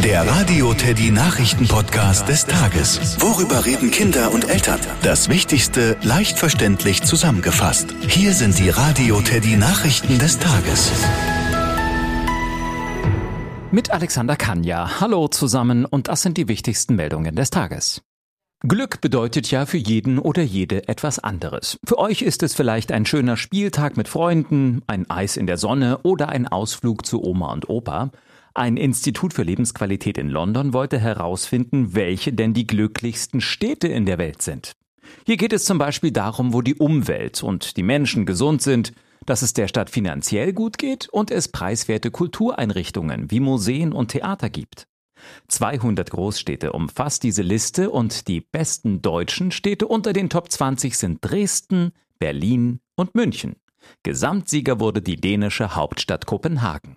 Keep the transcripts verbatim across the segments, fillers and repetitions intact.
Der Radio Teddy Nachrichten-Podcast des Tages. Worüber reden Kinder und Eltern? Das Wichtigste leicht verständlich zusammengefasst. Hier sind die Radio Teddy Nachrichten des Tages. Mit Alexander Kanja. Hallo zusammen und das sind die wichtigsten Meldungen des Tages. Glück bedeutet ja für jeden oder jede etwas anderes. Für euch ist es vielleicht ein schöner Spieltag mit Freunden, ein Eis in der Sonne oder ein Ausflug zu Oma und Opa. Ein Institut für Lebensqualität in London wollte herausfinden, welche denn die glücklichsten Städte in der Welt sind. Hier geht es zum Beispiel darum, wo die Umwelt und die Menschen gesund sind, dass es der Stadt finanziell gut geht und es preiswerte Kultureinrichtungen wie Museen und Theater gibt. zweihundert Großstädte umfasst diese Liste und die besten deutschen Städte unter den Top zwanzig sind Dresden, Berlin und München. Gesamtsieger wurde die dänische Hauptstadt Kopenhagen.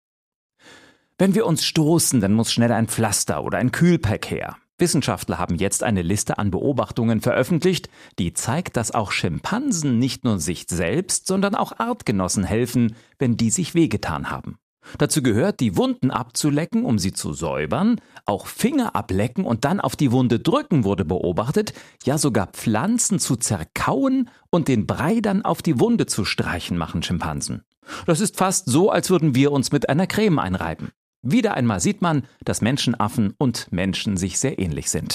Wenn wir uns stoßen, dann muss schnell ein Pflaster oder ein Kühlpack her. Wissenschaftler haben jetzt eine Liste an Beobachtungen veröffentlicht, die zeigt, dass auch Schimpansen nicht nur sich selbst, sondern auch Artgenossen helfen, wenn die sich wehgetan haben. Dazu gehört, die Wunden abzulecken, um sie zu säubern, auch Finger ablecken und dann auf die Wunde drücken wurde beobachtet, ja sogar Pflanzen zu zerkauen und den Brei dann auf die Wunde zu streichen machen Schimpansen. Das ist fast so, als würden wir uns mit einer Creme einreiben. Wieder einmal sieht man, dass Menschenaffen und Menschen sich sehr ähnlich sind.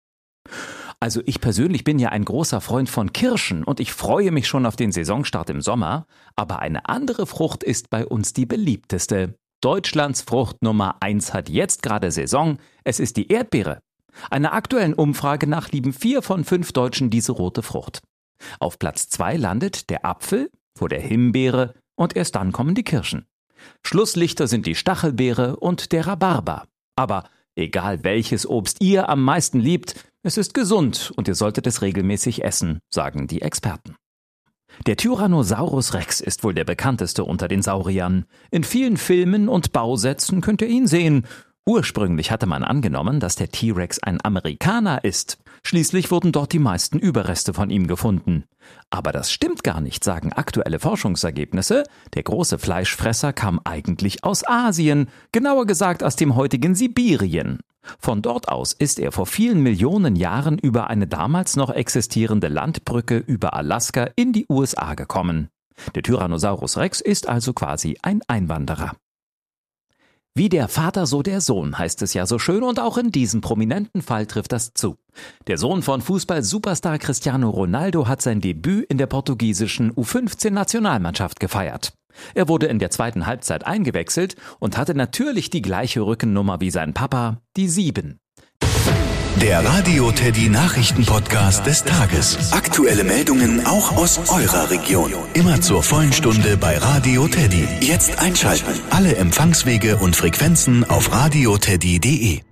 Also ich persönlich bin ja ein großer Freund von Kirschen und ich freue mich schon auf den Saisonstart im Sommer, aber eine andere Frucht ist bei uns die beliebteste. Deutschlands Frucht Nummer eins hat jetzt gerade Saison, es ist die Erdbeere. Einer aktuellen Umfrage nach lieben vier von fünf Deutschen diese rote Frucht. Auf Platz zwei landet der Apfel, vor der Himbeere und erst dann kommen die Kirschen. Schlusslichter sind die Stachelbeere und der Rhabarber. Aber egal welches Obst ihr am meisten liebt, es ist gesund und ihr solltet es regelmäßig essen, sagen die Experten. Der Tyrannosaurus Rex ist wohl der bekannteste unter den Sauriern. In vielen Filmen und Bausätzen könnt ihr ihn sehen. Ursprünglich hatte man angenommen, dass der T-Rex ein Amerikaner ist. Schließlich wurden dort die meisten Überreste von ihm gefunden. Aber das stimmt gar nicht, sagen aktuelle Forschungsergebnisse. Der große Fleischfresser kam eigentlich aus Asien, genauer gesagt aus dem heutigen Sibirien. Von dort aus ist er vor vielen Millionen Jahren über eine damals noch existierende Landbrücke über Alaska in die U S A gekommen. Der Tyrannosaurus Rex ist also quasi ein Einwanderer. Wie der Vater, so der Sohn, heißt es ja so schön und auch in diesem prominenten Fall trifft das zu. Der Sohn von Fußball-Superstar Cristiano Ronaldo hat sein Debüt in der portugiesischen U fünfzehn Nationalmannschaft gefeiert. Er wurde in der zweiten Halbzeit eingewechselt und hatte natürlich die gleiche Rückennummer wie sein Papa, die sieben. Der Radio Teddy Nachrichten-Podcast des Tages. Aktuelle Meldungen auch aus eurer Region. Immer zur vollen Stunde bei Radio Teddy. Jetzt einschalten. Alle Empfangswege und Frequenzen auf radioteddy punkt de.